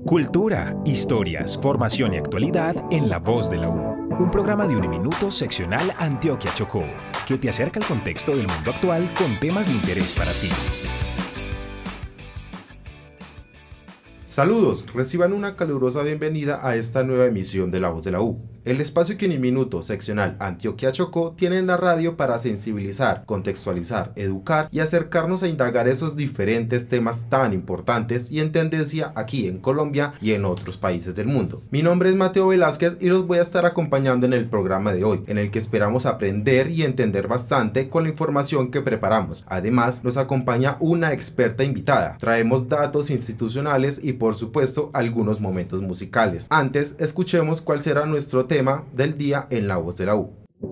Cultura, historias, formación y actualidad en La Voz de la U. Un programa de Uniminuto seccional Antioquia Chocó, que te acerca al contexto del mundo actual con temas de interés para ti. Saludos, reciban una calurosa bienvenida a esta nueva emisión de La Voz de la U, el espacio que Uniminuto seccional Antioquia Chocó tiene en la radio para sensibilizar, contextualizar, educar y acercarnos a indagar esos diferentes temas tan importantes y en tendencia aquí en Colombia y en otros países del mundo. Mi nombre es Mateo Velázquez y los voy a estar acompañando en el programa de hoy, en el que esperamos aprender y entender bastante con la información que preparamos. Además, nos acompaña una experta invitada. Traemos datos institucionales y por supuesto algunos momentos musicales. Antes, escuchemos cuál será nuestro tema del día en La Voz de la U.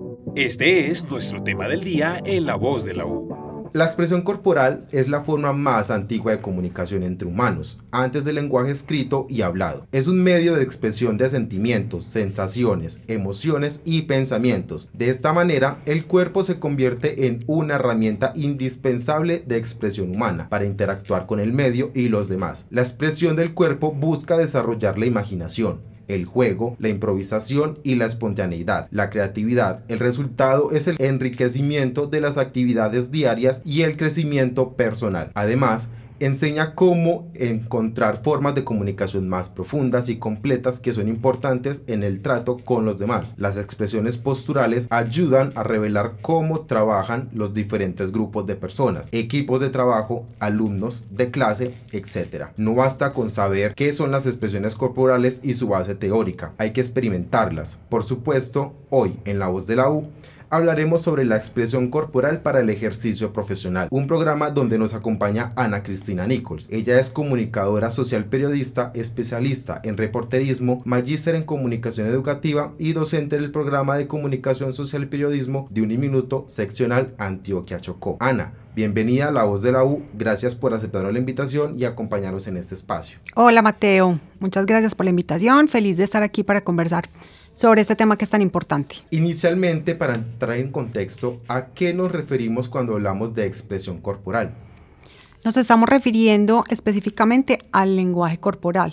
Este es nuestro tema del día en La Voz de la U. La expresión corporal es la forma más antigua de comunicación entre humanos, antes del lenguaje escrito y hablado. Es un medio de expresión de sentimientos, sensaciones, emociones y pensamientos. De esta manera, el cuerpo se convierte en una herramienta indispensable de expresión humana para interactuar con el medio y los demás. La expresión del cuerpo busca desarrollar la imaginación, el juego, la improvisación y la espontaneidad, la creatividad. El resultado es el enriquecimiento de las actividades diarias y el crecimiento personal. Además, enseña cómo encontrar formas de comunicación más profundas y completas que son importantes en el trato con los demás. Las expresiones posturales ayudan a revelar cómo trabajan los diferentes grupos de personas, equipos de trabajo, alumnos de clase, etc. No basta con saber qué son las expresiones corporales y su base teórica, hay que experimentarlas. Por supuesto, hoy en La Voz de la U hablaremos sobre la expresión corporal para el ejercicio profesional, un programa donde nos acompaña Ana Cristina Nichols. Ella es comunicadora social periodista, especialista en reporterismo, magíster en comunicación educativa y docente del programa de comunicación social y periodismo de Uniminuto seccional Antioquia Chocó. Ana, bienvenida a La Voz de la U, gracias por aceptar la invitación y acompañarnos en este espacio. Hola Mateo, muchas gracias por la invitación, feliz de estar aquí para conversar sobre este tema que es tan importante. Inicialmente, para entrar en contexto, ¿a qué nos referimos cuando hablamos de expresión corporal? Nos estamos refiriendo específicamente al lenguaje corporal,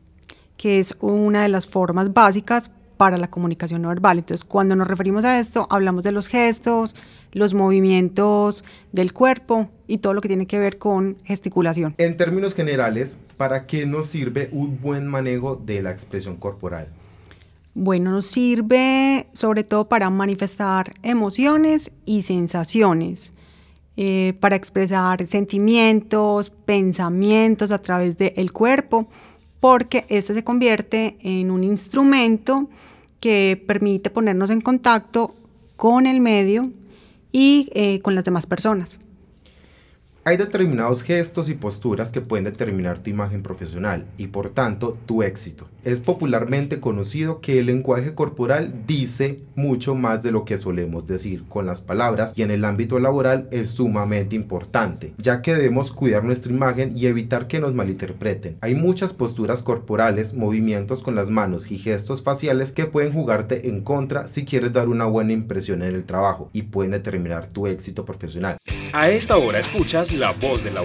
que es una de las formas básicas para la comunicación no verbal. Entonces, cuando nos referimos a esto, hablamos de los gestos, los movimientos del cuerpo y todo lo que tiene que ver con gesticulación. En términos generales, ¿para qué nos sirve un buen manejo de la expresión corporal? Bueno, nos sirve sobre todo para manifestar emociones y sensaciones, para expresar sentimientos, pensamientos a través del cuerpo, porque este se convierte en un instrumento que permite ponernos en contacto con el medio y con las demás personas. Hay determinados gestos y posturas que pueden determinar tu imagen profesional y por tanto tu éxito. Es popularmente conocido que el lenguaje corporal dice mucho más de lo que solemos decir con las palabras y en el ámbito laboral es sumamente importante, ya que debemos cuidar nuestra imagen y evitar que nos malinterpreten. Hay muchas posturas corporales, movimientos con las manos y gestos faciales que pueden jugarte en contra si quieres dar una buena impresión en el trabajo y pueden determinar tu éxito profesional. A esta hora escuchas La Voz de la U.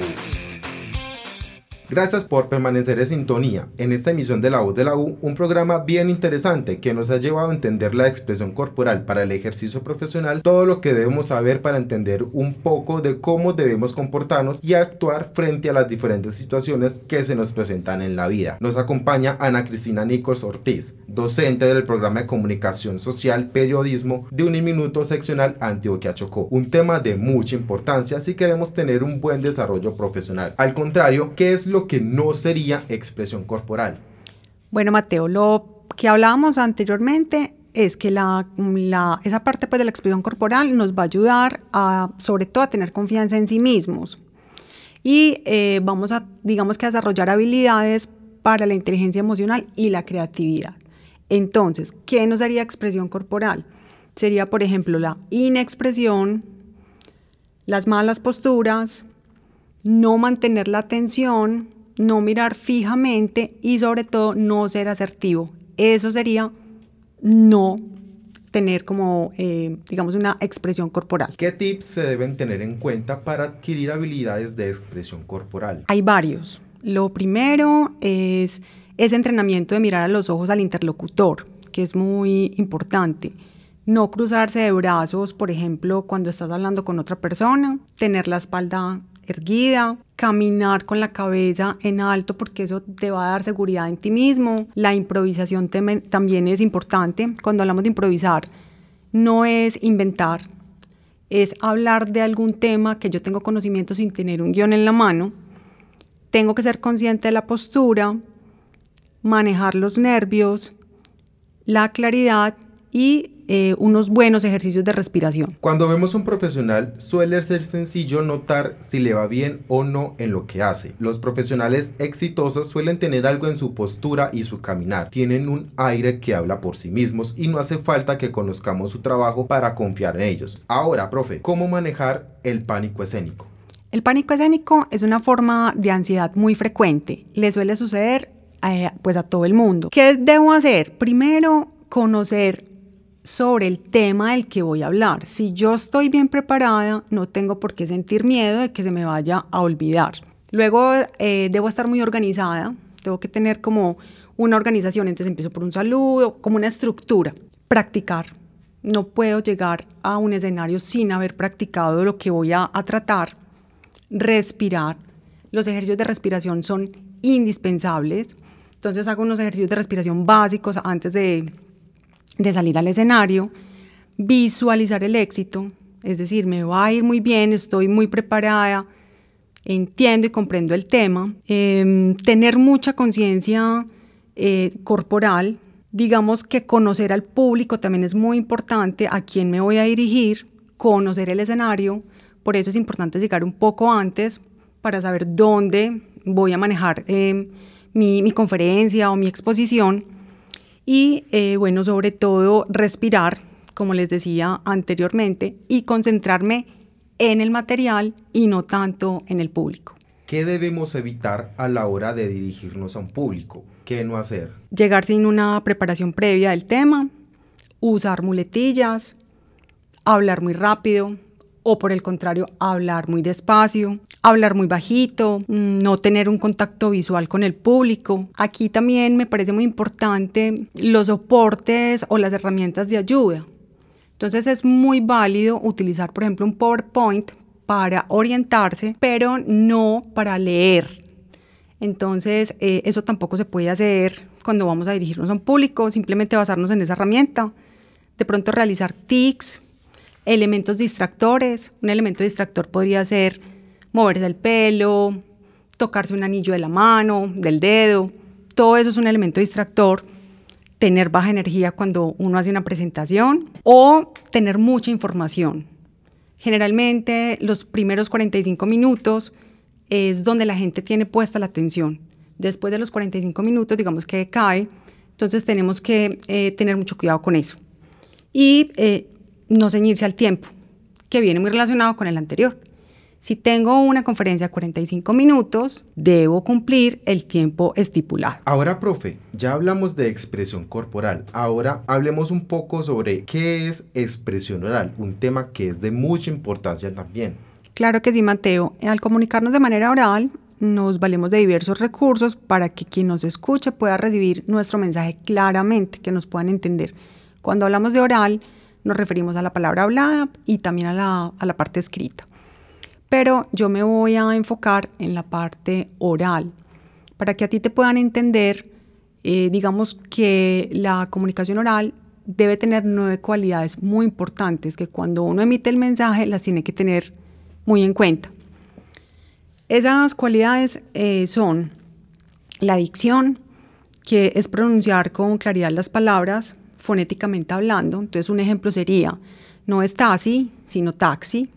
Gracias por permanecer en sintonía en esta emisión de La Voz de la U, un programa bien interesante que nos ha llevado a entender la expresión corporal para el ejercicio profesional, todo lo que debemos saber para entender un poco de cómo debemos comportarnos y actuar frente a las diferentes situaciones que se nos presentan en la vida. Nos acompaña Ana Cristina Nichols Ortiz, docente del programa de comunicación social periodismo de Uniminuto seccional Antioquia Chocó, un tema de mucha importancia si queremos tener un buen desarrollo profesional. Al contrario, ¿qué es lo que no sería expresión corporal? Bueno, Mateo, lo que hablábamos anteriormente es que esa parte pues, de la expresión corporal nos va a ayudar sobre todo a tener confianza en sí mismos y vamos a, digamos que a desarrollar habilidades para la inteligencia emocional y la creatividad. Entonces, ¿qué nos daría expresión corporal? Sería, por ejemplo, la inexpresión, las malas posturas, no mantener la atención, no mirar fijamente y sobre todo no ser asertivo. Eso sería no tener como, digamos, una expresión corporal. ¿Qué tips se deben tener en cuenta para adquirir habilidades de expresión corporal? Hay varios. Lo primero es ese entrenamiento de mirar a los ojos al interlocutor, que es muy importante. No cruzarse de brazos, por ejemplo, cuando estás hablando con otra persona, tener la espalda erguida, caminar con la cabeza en alto porque eso te va a dar seguridad en ti mismo. La improvisación también es importante. Cuando hablamos de improvisar, no es inventar, es hablar de algún tema que yo tengo conocimiento sin tener un guión en la mano. Tengo que ser consciente de la postura, manejar los nervios, la claridad y unos buenos ejercicios de respiración. Cuando vemos un profesional, suele ser sencillo notar si le va bien o no en lo que hace. Los profesionales exitosos suelen tener algo en su postura y su caminar. Tienen un aire que habla por sí mismos y no hace falta que conozcamos su trabajo para confiar en ellos. Ahora, profe, ¿cómo manejar el pánico escénico? El pánico escénico es una forma de ansiedad muy frecuente. Le suele suceder pues a todo el mundo. ¿Qué debo hacer? Primero, conocer sobre el tema del que voy a hablar. Si yo estoy bien preparada, no tengo por qué sentir miedo de que se me vaya a olvidar. Luego, debo estar muy organizada. Tengo que tener como una organización. Entonces empiezo por un saludo, como una estructura. Practicar. No puedo llegar a un escenario sin haber practicado lo que voy a tratar. Respirar. Los ejercicios de respiración son indispensables. Entonces hago unos ejercicios de respiración básicos antes de salir al escenario. Visualizar el éxito, es decir, me va a ir muy bien, estoy muy preparada, entiendo y comprendo el tema. Tener mucha conciencia corporal, digamos que conocer al público también es muy importante, a quién me voy a dirigir, conocer el escenario, por eso es importante llegar un poco antes para saber dónde voy a manejar mi conferencia o mi exposición. Y bueno, sobre todo respirar, como les decía anteriormente, y concentrarme en el material y no tanto en el público. ¿Qué debemos evitar a la hora de dirigirnos a un público? ¿Qué no hacer? Llegar sin una preparación previa del tema, usar muletillas, hablar muy rápido o por el contrario, hablar muy despacio, hablar muy bajito, no tener un contacto visual con el público. Aquí también me parece muy importante los soportes o las herramientas de ayuda. Entonces es muy válido utilizar, por ejemplo, un PowerPoint para orientarse, pero no para leer. Entonces eso tampoco se puede hacer cuando vamos a dirigirnos a un público, simplemente basarnos en esa herramienta. De pronto realizar tics, elementos distractores. Un elemento distractor podría ser moverse el pelo, tocarse un anillo de la mano, del dedo. Todo eso es un elemento distractor. Tener baja energía cuando uno hace una presentación o tener mucha información. Generalmente los primeros 45 minutos es donde la gente tiene puesta la atención. Después de los 45 minutos, digamos que cae, entonces tenemos que tener mucho cuidado con eso. Y no ceñirse al tiempo, que viene muy relacionado con el anterior. Si tengo una conferencia de 45 minutos, debo cumplir el tiempo estipulado. Ahora, profe, ya hablamos de expresión corporal. Ahora hablemos un poco sobre qué es expresión oral, un tema que es de mucha importancia también. Claro que sí, Mateo. Al comunicarnos de manera oral, nos valemos de diversos recursos para que quien nos escuche pueda recibir nuestro mensaje claramente, que nos puedan entender. Cuando hablamos de oral, nos referimos a la palabra hablada y también a la parte escrita. Pero yo me voy a enfocar en la parte oral, para que a ti te puedan entender, digamos que la comunicación oral debe tener 9 cualidades muy importantes, que cuando uno emite el mensaje las tiene que tener muy en cuenta. Esas cualidades son la dicción, que es pronunciar con claridad las palabras, fonéticamente hablando. Entonces un ejemplo sería, no es taxi, sino taxi.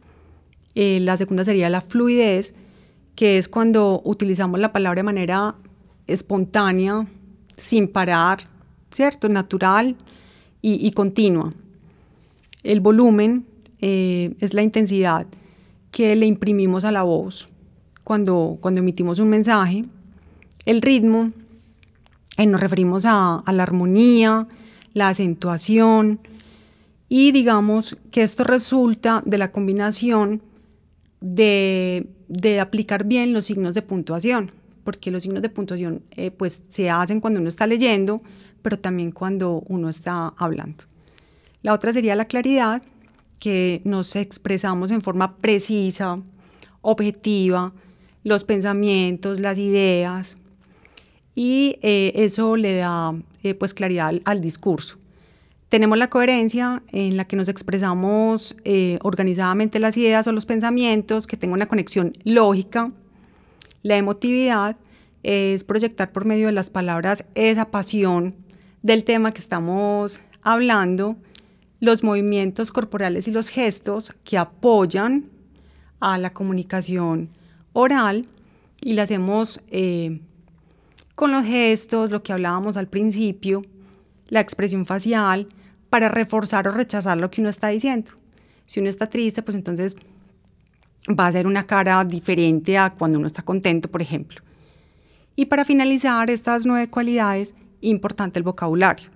La segunda sería la fluidez, que es cuando utilizamos la palabra de manera espontánea, sin parar, ¿cierto? Natural y continua. El volumen es la intensidad que le imprimimos a la voz cuando emitimos un mensaje. El ritmo, nos referimos a la armonía, la acentuación, y digamos que esto resulta de la combinación de aplicar bien los signos de puntuación. porque los signos de puntuación pues se hacen cuando uno está leyendo, pero también cuando uno está hablando. La otra sería la claridad, que nos expresamos en forma precisa, objetiva, los pensamientos, las ideas, y eso le da pues claridad al discurso. Tenemos la coherencia, en la que nos expresamos organizadamente las ideas o los pensamientos, que tenga una conexión lógica. La emotividad es proyectar por medio de las palabras esa pasión del tema que estamos hablando. Los movimientos corporales y los gestos que apoyan a la comunicación oral, y la hacemos con los gestos, lo que hablábamos al principio, la expresión facial, para reforzar o rechazar lo que uno está diciendo. Si uno está triste, pues entonces va a ser una cara diferente a cuando uno está contento, por ejemplo. Y para finalizar estas 9 cualidades, importante el vocabulario.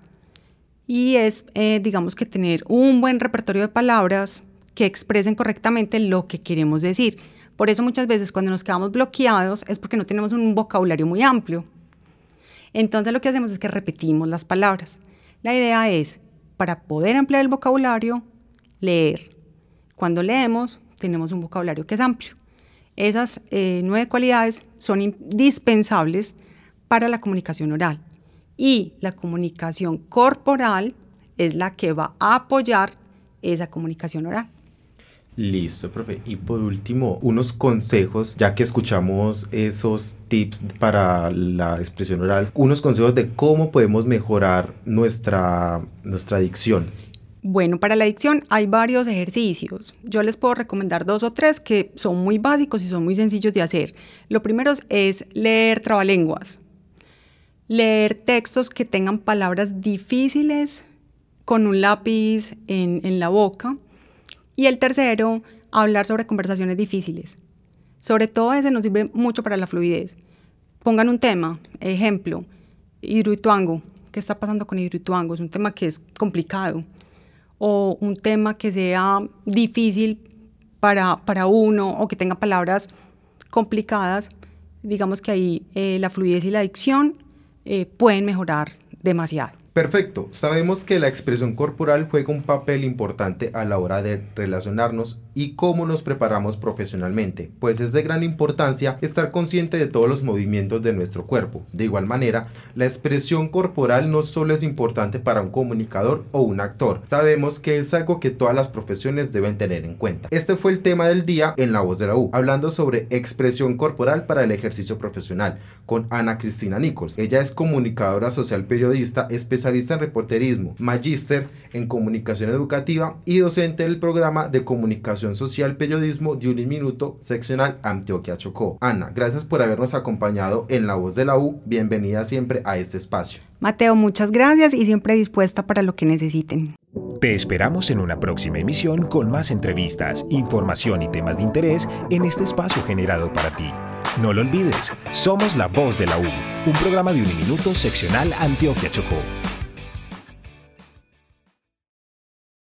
Y es, digamos, que tener un buen repertorio de palabras que expresen correctamente lo que queremos decir. Por eso muchas veces cuando nos quedamos bloqueados es porque no tenemos un vocabulario muy amplio. Entonces lo que hacemos es que repetimos las palabras. La idea es, para poder emplear el vocabulario, leer. Cuando leemos, tenemos un vocabulario que es amplio. Esas 9 cualidades son indispensables para la comunicación oral. Y la comunicación corporal es la que va a apoyar esa comunicación oral. Listo, profe. Y por último, unos consejos, ya que escuchamos esos tips para la expresión oral, unos consejos de cómo podemos mejorar nuestra dicción. Bueno, para la dicción hay varios ejercicios. Yo les puedo recomendar 2 o 3 que son muy básicos y son muy sencillos de hacer. Lo primero es leer trabalenguas. Leer textos que tengan palabras difíciles con un lápiz en la boca. Y el tercero, hablar sobre conversaciones difíciles. Sobre todo ese nos sirve mucho para la fluidez. Pongan un tema, ejemplo, Hidroituango. ¿Qué está pasando con Hidroituango? Es un tema que es complicado. O un tema que sea difícil para uno, o que tenga palabras complicadas. Digamos que ahí la fluidez y la dicción pueden mejorar demasiado. Perfecto. Sabemos que la expresión corporal juega un papel importante a la hora de relacionarnos y cómo nos preparamos profesionalmente, pues es de gran importancia estar consciente de todos los movimientos de nuestro cuerpo. De igual manera, la expresión corporal no solo es importante para un comunicador o un actor, sabemos que es algo que todas las profesiones deben tener en cuenta. Este fue el tema del día en La Voz de la U, hablando sobre expresión corporal para el ejercicio profesional, con Ana Cristina Nichols. Ella es comunicadora social periodista, especialista en reporterismo, magíster en comunicación educativa y docente del programa de comunicación social periodismo de Uniminuto seccional Antioquia Chocó. Ana, gracias por habernos acompañado en La Voz de la U. Bienvenida siempre a este espacio. Mateo, muchas gracias y siempre dispuesta para lo que necesiten. Te esperamos en una próxima emisión con más entrevistas, información y temas de interés en este espacio generado para ti. No lo olvides, somos La Voz de la U, un programa de Uniminuto seccional Antioquia Chocó.